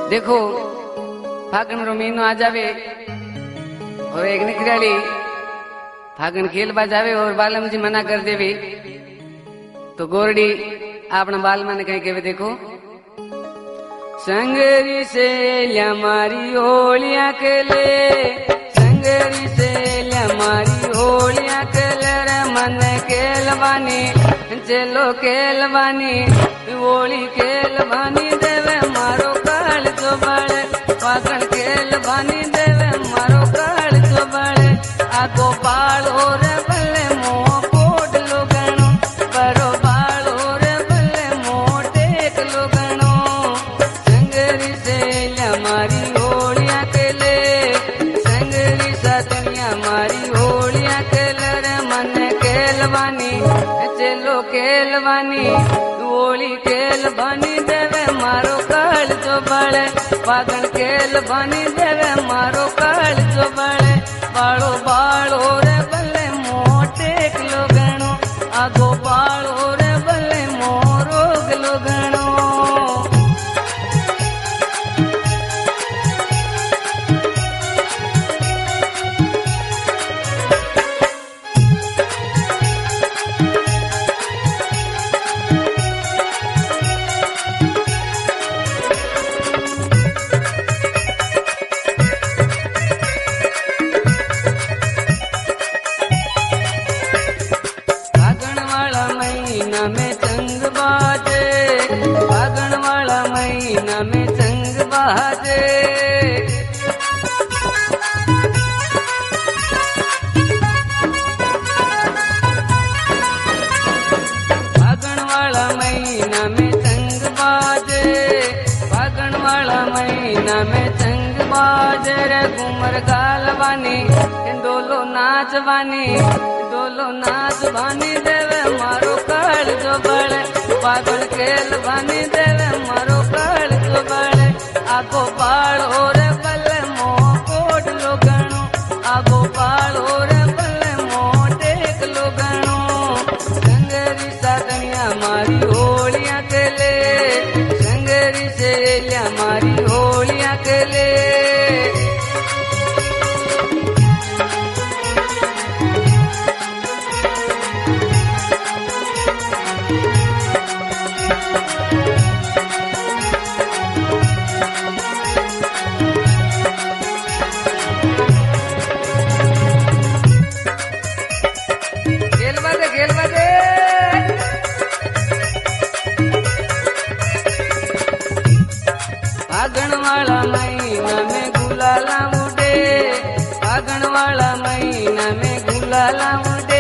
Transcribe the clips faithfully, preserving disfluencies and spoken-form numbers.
देखो फागण रो महीनो आ जावे और एक निकराली फागण खेलवा जावे और बालम जी मना कर देवे तो गोरडी अपना बालमा ने कहीं कहवे देखो संगरी से लिया मारी होलिया के ले संगरी से लिया मारी होलिया के ले रे मन केलवानी चलो केलवानी होली केलवानी देवे मारो काल तो बड़े फागण केलवानी देवे मारो काल तो बड़े आगो बाल हो रे बल्ले मोह कोट लो गणो बरो बाल हो रे बल्ले मोह टेक लो गणो संगरी से लिया मारी होलिया के ले संगरी सतनिया मारी होलिया के ले रे मन केलवानी चलो केलवानी होली केलवानी देवे मारो काल जो बड़े फागण केलवानी देवे मारो काल जो बड़े बाड़ो बाड़ो रे बल्ले मोटे लो गणो आगो बाड़ो रे बल्ले मोरोग लो गणो में चंग बाजे फागण वाला महीना में चंग बाजे फागण वाला महीना में चंग बाजे फागण वाला महीना में चंग बाजे रे घूमर गालवानी डोलो नाचवानी डोलो नाचवानी देवे मारो काल जो बड़े फागण केलवानी देवे मारो काल जो बड़े आगो बाल हो रे बल्ले मोह कोट लो गणो आगो बाल हो रे बल्ले मोह टेक लो गणो संगरी सागनिया मारी होलिया के ले संगरी से लिया मारी होलिया के ले फागण वाला महीना में गुलाला उड़े फागण वाला महीना में गुलाला उड़े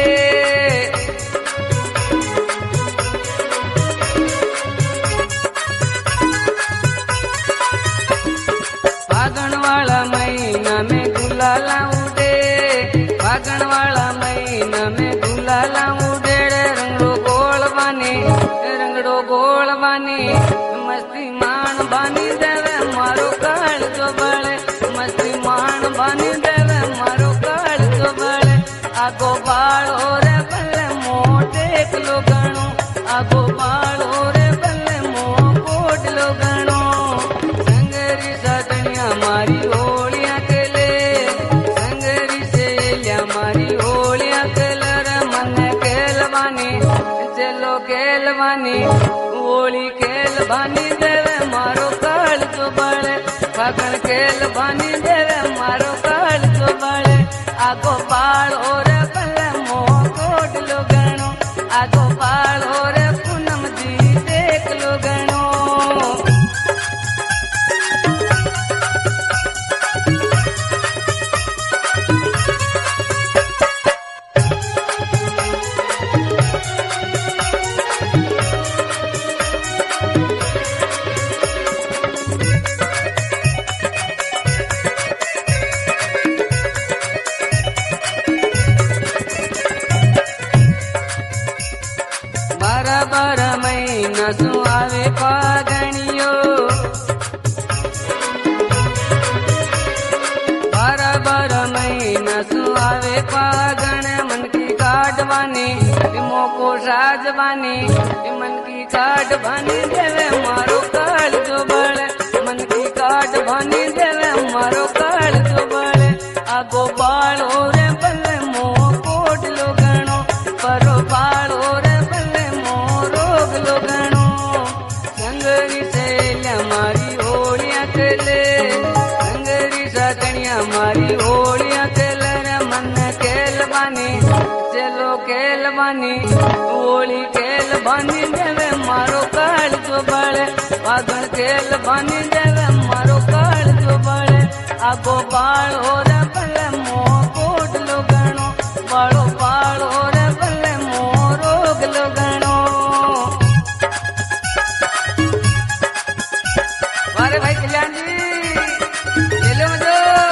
फागण वाला महीना में गुलाला उड़े फागण वाला महीना में गुलाला उड़े रंगड़ो गोलवानी रंगड़ो गोलवानी मस्ती मान बानी देवे मारो काल जो बड़े मस्ती मान बानी देवे मारो काल जो बड़े आगो बाल हो रे बल्ले मोह टेक लो गणो आगो बाल हो रे बल्ले मोह कोट लो गणो संगरी सतनिया मारी होलिया के ले संगरी से लिया मारी होलिया के ले रे मन केलवानी चलो केलवानी होली केलवानी देवे मारो काल जो बड़े फागण केलवानी देवे मारो काल जो बड़े आगो पाल हो रे बल्ले मोह कोट लो गणो आगो पाल हो रे पूनम जी देख लो गणो बारह महीना सु आवे फागणियो बारह बारह महीना सु आवे फागण मन की काटवानी मोको साजवानी मन की काटवानी देवे मारो काल जो बड़े मन की गाट बनी देवे मारो काल जो बड़े आगो बालो रे बल्ले मो कोट लो गणो परो बालो रे बल्ले मो रोग लो गणो संगरी सेल्या मारी होलिया खेले संगरी साकणिया मारी होलिया खेले रे मन खेल बानी चलो खेल बानी होली खेल बानी देवे मारो काल जो बड़े फागण खेल बानी देवे मारो काल जो बड़े आगो बालो रे बल्ले मो कोट लो गणो बालो बालो रे बल्ले मो रोग लो गणो अरे भाई कल्याण जी ले लो मजो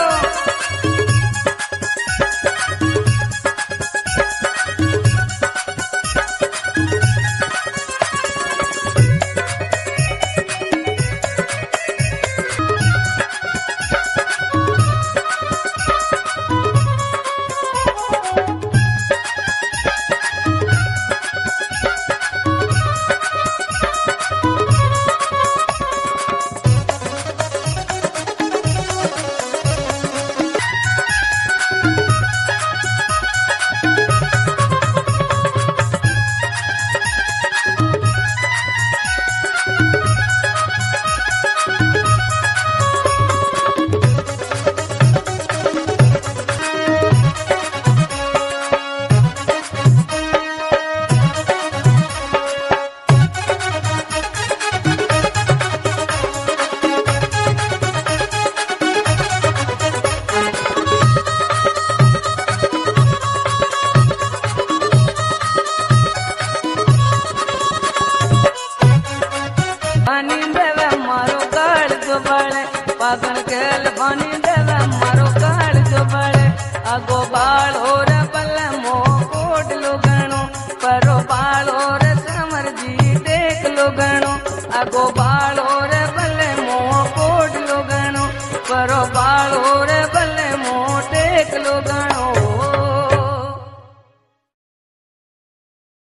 बानी देवे मारो काल जो बड़े पागल खेल बानी देवे मारो काल जो बड़े आगो बाल हो रे बल्ले मो कोट लो गणो परो बाल हो रे समर जी देख लो गणो आगो बाल हो रे बल्ले मो कोट लो गणो परो